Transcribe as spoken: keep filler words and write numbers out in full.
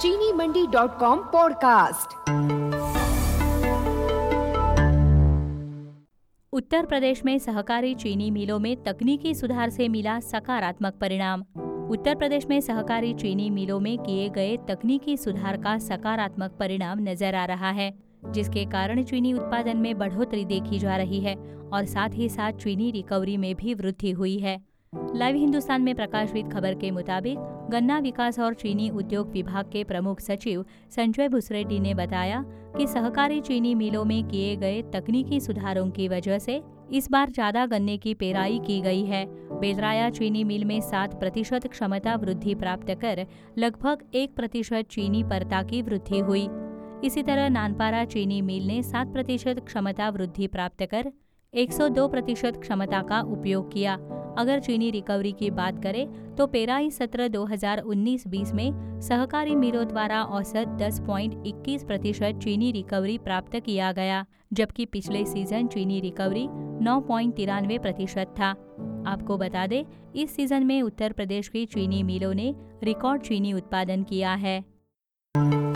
चीनी Mandi dot com podcast. Uttar Pradesh में सहकारी चीनी मिलों में तकनीकी सुधार से मिला सकारात्मक परिणाम। उत्तर प्रदेश में सहकारी चीनी मिलों में किए गए तकनीकी सुधार का सकारात्मक परिणाम नजर आ रहा है, जिसके कारण चीनी उत्पादन में बढ़ोतरी देखी जा रही है और साथ ही साथ चीनी रिकवरी में भी वृद्धि हुई है। लाइव हिंदुस्तान में प्रकाशित खबर के मुताबिक गन्ना विकास और चीनी उद्योग विभाग के प्रमुख सचिव संजय भुसरेड्डी ने बताया कि सहकारी चीनी मिलों में किए गए तकनीकी सुधारों की वजह से इस बार ज्यादा गन्ने की पेराई की गई है। बेलराया चीनी मिल में सात प्रतिशत क्षमता वृद्धि प्राप्त कर लगभग एक प्रतिशत चीनी परता की वृद्धि हुई। इसी तरह नानपारा चीनी मिल ने सात प्रतिशत क्षमता वृद्धि प्राप्त कर एक सौ दो प्रतिशत क्षमता का उपयोग किया। अगर चीनी रिकवरी की बात करें तो पेराई सत्र दो हज़ार उन्नीस बीस में सहकारी मिलों द्वारा औसत दस पॉइंट इक्कीस प्रतिशत चीनी रिकवरी प्राप्त किया गया, जबकि पिछले सीजन चीनी रिकवरी नौ पॉइंट तिरानवे प्रतिशत था। आपको बता दें, इस सीजन में उत्तर प्रदेश की चीनी मिलों ने रिकॉर्ड चीनी उत्पादन किया है।